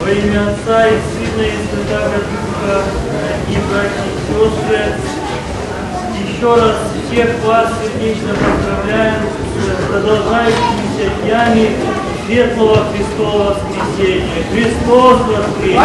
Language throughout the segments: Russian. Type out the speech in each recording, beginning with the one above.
Во имя Отца и Сына и Святаго Духа, дорогие братья и сестры, еще раз всех вас сердечно поздравляем с продолжающимися днями Светлого Христового воскресения. Христос воскресе!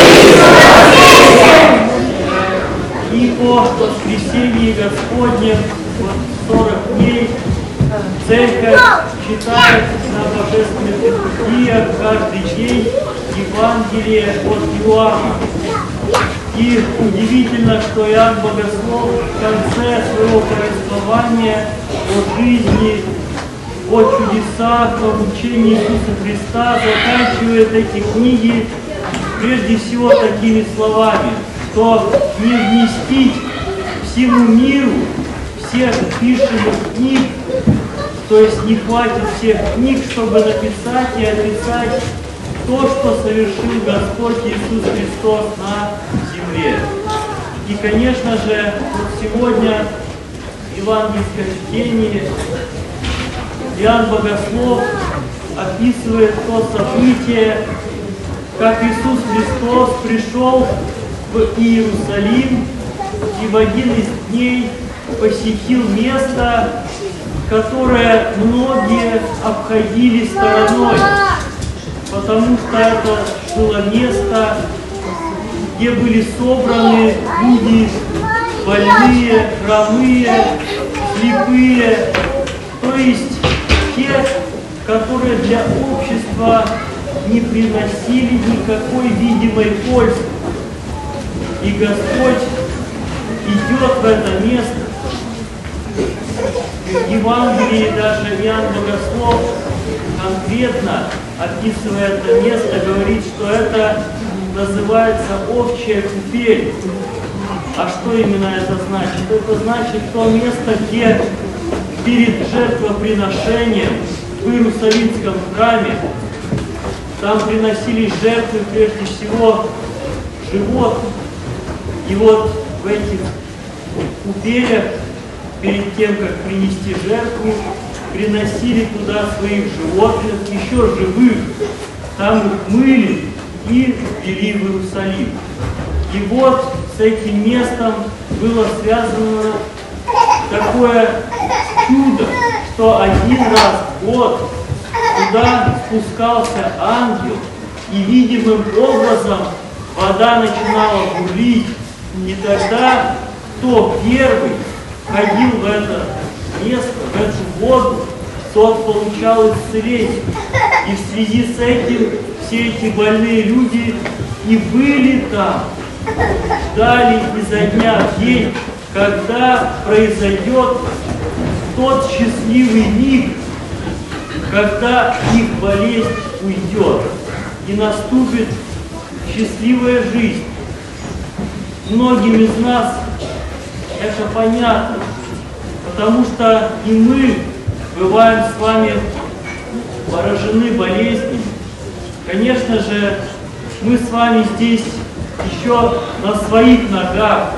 И по воскресении Господнем, вот 40 дней, Церковь читает на божественных литургиях каждый день Евангелие от Иоанна. И удивительно, что Иоанн Богослов в конце своего повествования о жизни, о чудесах, о учении Иисуса Христа заканчивает эти книги прежде всего такими словами, что не вместить всему миру всех пишемых книг, то есть не хватит всех книг, чтобы написать и описать то, что совершил Господь Иисус Христос на земле. И, конечно же, вот сегодня в евангельском чтении Иоанн Богослов описывает то событие, как Иисус Христос пришел в Иерусалим и в один из дней посетил место, которое многие обходили стороной, потому что это было место, где были собраны люди больные, хромые, слепые, то есть те, которые для общества не приносили никакой видимой пользы. И Господь идет в это место. В Евангелии даже Иоанн Богослов конкретно, описывая это место, говорит, что это называется овчья купель. А что именно это значит? Это значит то место, где перед жертвоприношением в Иерусалимском храме там приносились жертвы прежде всего животных. И вот в этих купелях, перед тем, как принести жертву, приносили туда своих животных, еще живых, там их мыли и ввели в Иерусалим. И вот с этим местом было связано такое чудо, что один раз в год туда спускался ангел, и видимым образом вода начинала бурлить, и тогда кто первый входил в это место, в эту воду, тот получал исцеление. И в связи с этим все эти больные люди и были там, ждали изо дня в день, когда произойдет тот счастливый миг, когда их болезнь уйдет и наступит счастливая жизнь. Многим из нас это понятно, потому что и мы бываем с вами поражены болезнями. Конечно же, мы с вами здесь еще на своих ногах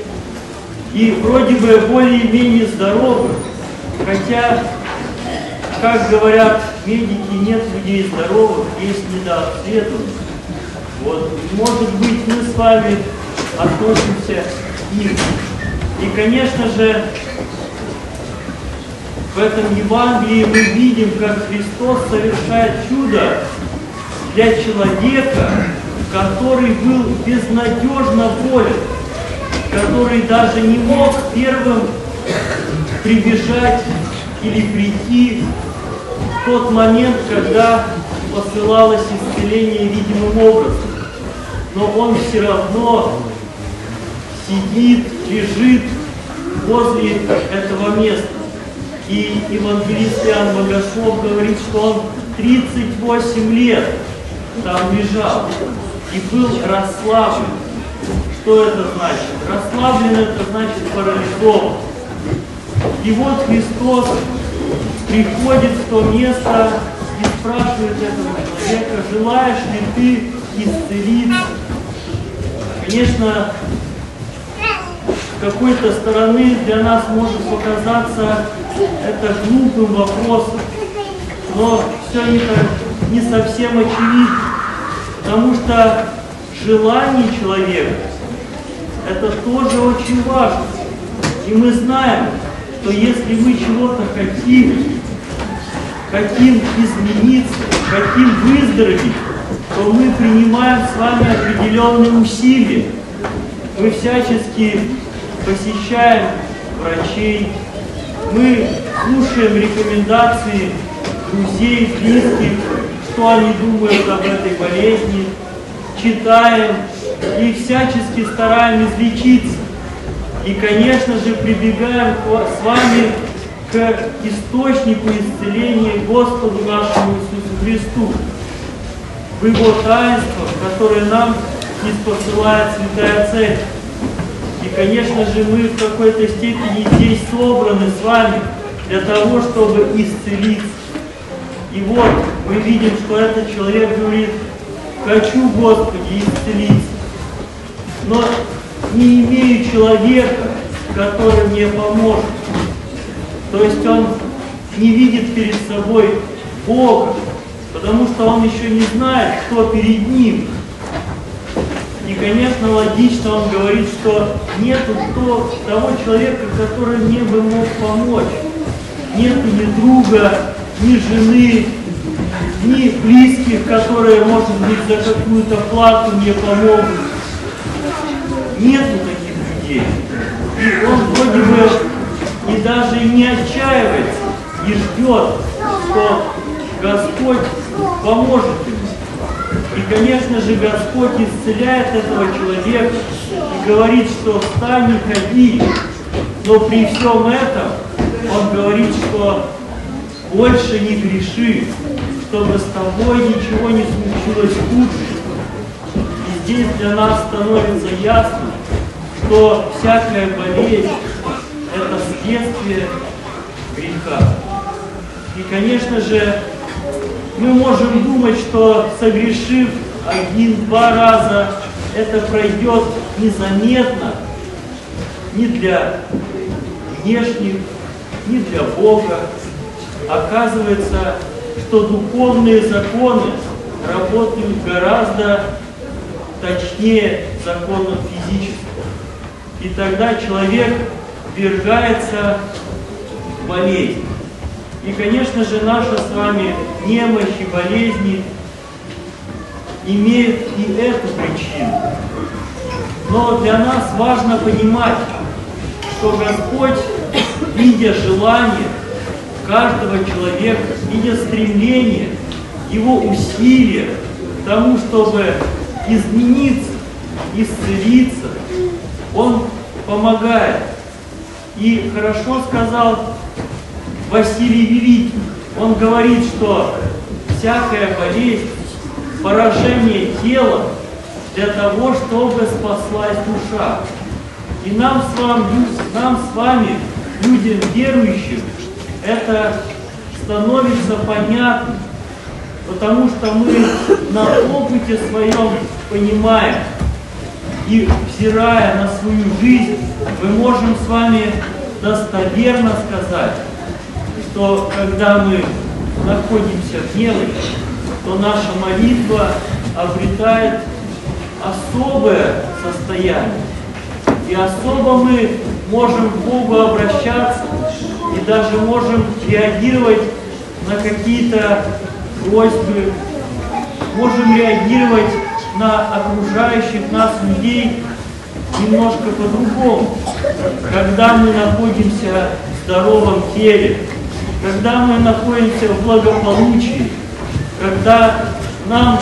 и вроде бы более-менее здоровы, хотя, как говорят медики, нет людей здоровых, есть недообследованных. Вот, может быть, мы с вами относимся к ним. И, конечно же, в этом Евангелии мы видим, как Христос совершает чудо для человека, который был безнадежно болен, который даже не мог первым прибежать или прийти в тот момент, когда посылалось исцеление видимым образом. Но он все равно сидит, лежит возле этого места. И евангелист Иоанн Богослов говорит, что он 38 лет там лежал и был расслаблен. Что это значит? Расслаблен — это значит парализован. И вот Христос приходит в то место и спрашивает этого человека: желаешь ли ты исцелиться? Конечно, с какой-то стороны для нас может показаться это глупым вопросом, но все не совсем очевидно. Потому что желание человека – это тоже очень важно. И мы знаем, что если мы чего-то хотим измениться, хотим выздороветь, то мы принимаем с вами определенные усилия. Мы всячески посещаем врачей, мы слушаем рекомендации друзей, близких, что они думают об этой болезни, читаем и всячески стараемся излечиться. И, конечно же, прибегаем с вами к источнику исцеления Господу нашему Иисусу Христу, в Его таинствах, которые нам ниспосылает Святая Церковь. И, конечно же, мы в какой-то степени здесь собраны с вами для того, чтобы исцелиться. И вот мы видим, что этот человек говорит: «Хочу, Господи, исцелиться, но не имею человека, который мне поможет». То есть он не видит перед собой Бога, потому что он еще не знает, кто перед ним. И, конечно, логично он говорит, что нету того человека, который мне бы мог помочь. Нету ни друга, ни жены, ни близких, которые, может быть, за какую-то плату мне помогут. Нету таких людей. И он вроде бы и даже не отчаивается, и ждет, что Господь поможет ему. И, конечно же, Господь исцеляет этого человека и говорит, что встань и ходи. Но при всем этом Он говорит, что больше не греши, чтобы с тобой ничего не случилось хуже. И здесь для нас становится ясно, что всякая болезнь – это следствие греха. И, конечно же, мы можем думать, что, согрешив 1-2 раза, это пройдет незаметно ни для внешних, ни для Бога. Оказывается, что духовные законы работают гораздо точнее законов физических. И тогда человек ввергается в болезнь. И, конечно же, наша с вами немощь и болезни имеют и эту причину. Но для нас важно понимать, что Господь, видя желание каждого человека, видя стремление, его усилия к тому, чтобы измениться, исцелиться, Он помогает. И хорошо сказал Василий Великий. Он говорит, что всякая болезнь, поражение тела для того, чтобы спаслась душа. И нам с вами, людям верующим, это становится понятно, потому что мы на опыте своем понимаем, и взирая на свою жизнь, мы можем с вами достоверно сказать, что когда мы находимся в немощи, то наша молитва обретает особое состояние. И особо мы можем к Богу обращаться и даже можем реагировать на какие-то просьбы, можем реагировать на окружающих нас людей немножко по-другому. Когда мы находимся в здоровом теле, когда мы находимся в благополучии, когда нам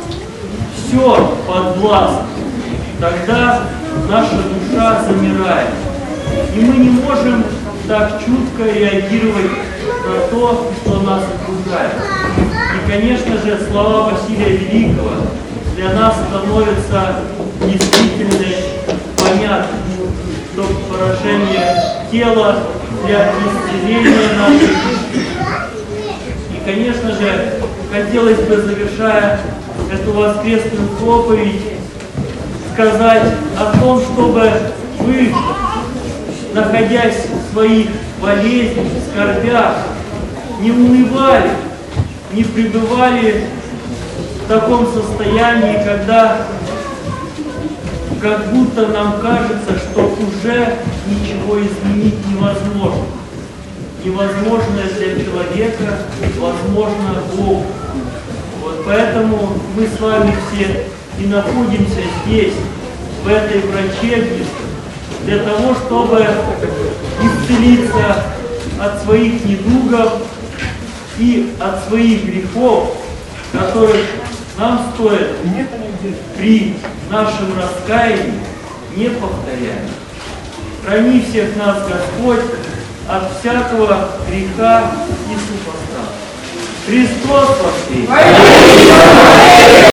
все подвластно, тогда наша душа замирает. И мы не можем так чутко реагировать на то, что нас окружает. И, конечно же, слова Василия Великого для нас становятся действительно понятны, что поражение тела для исцеления нашей души. И, конечно же, хотелось бы, завершая эту воскресную проповедь, сказать о том, чтобы вы, находясь в своих болезнях, скорбях, не унывали, не пребывали в таком состоянии, когда как будто нам кажется, что уже ничего изменить невозможно. Невозможное для человека возможно Богу. Вот поэтому мы с вами все и находимся здесь, в этой врачебнице, для того, чтобы исцелиться от своих недугов и от своих грехов, которых нам стоит при нашем раскаянии не повторять. Храни всех нас, Господь, от всякого греха и супостата. Христос воскрес!